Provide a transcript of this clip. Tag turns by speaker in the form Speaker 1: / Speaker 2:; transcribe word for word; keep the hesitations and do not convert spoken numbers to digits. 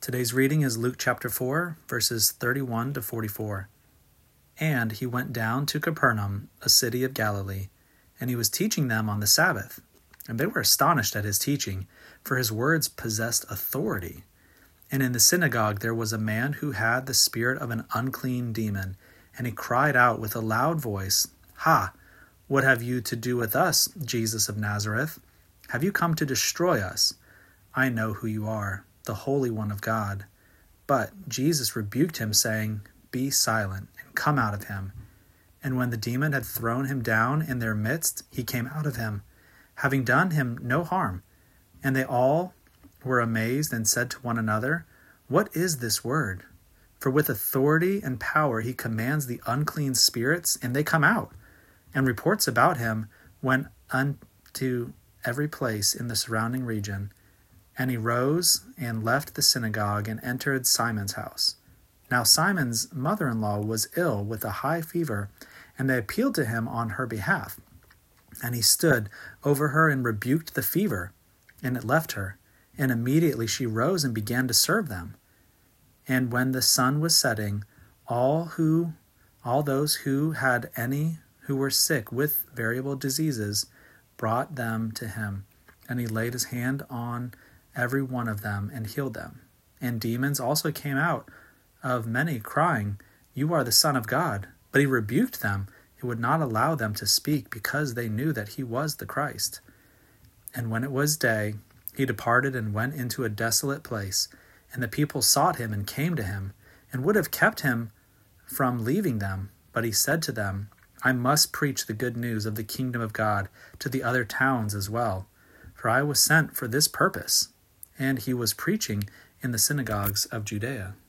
Speaker 1: Today's reading is Luke chapter four, verses thirty-one to forty-four. And he went down to Capernaum, a city of Galilee, and he was teaching them on the Sabbath. And they were astonished at his teaching, for his words possessed authority. And in the synagogue there was a man who had the spirit of an unclean demon, and he cried out with a loud voice, "Ha! What have you to do with us, Jesus of Nazareth? Have you come to destroy us? I know who you are, the Holy One of God." But Jesus rebuked him, saying, "Be silent, and come out of him." And when the demon had thrown him down in their midst, he came out of him, having done him no harm. And they all were amazed and said to one another, "What is this word? For with authority and power he commands the unclean spirits, and they come out." And reports about him went unto every place in the surrounding region. And he rose and left the synagogue and entered Simon's house. Now Simon's mother-in-law was ill with a high fever, and they appealed to him on her behalf. And he stood over her and rebuked the fever, and it left her. And immediately she rose and began to serve them. And when the sun was setting, all who, all those who had any who were sick with variable diseases brought them to him. And he laid his hand on every one of them and healed them. And demons also came out of many, crying, "You are the Son of God." But he rebuked them and would not allow them to speak, because they knew that he was the Christ. And when it was day, he departed and went into a desolate place. And the people sought him and came to him, and would have kept him from leaving them. But he said to them, "I must preach the good news of the kingdom of God to the other towns as well, for I was sent for this purpose." And he was preaching in the synagogues of Judea.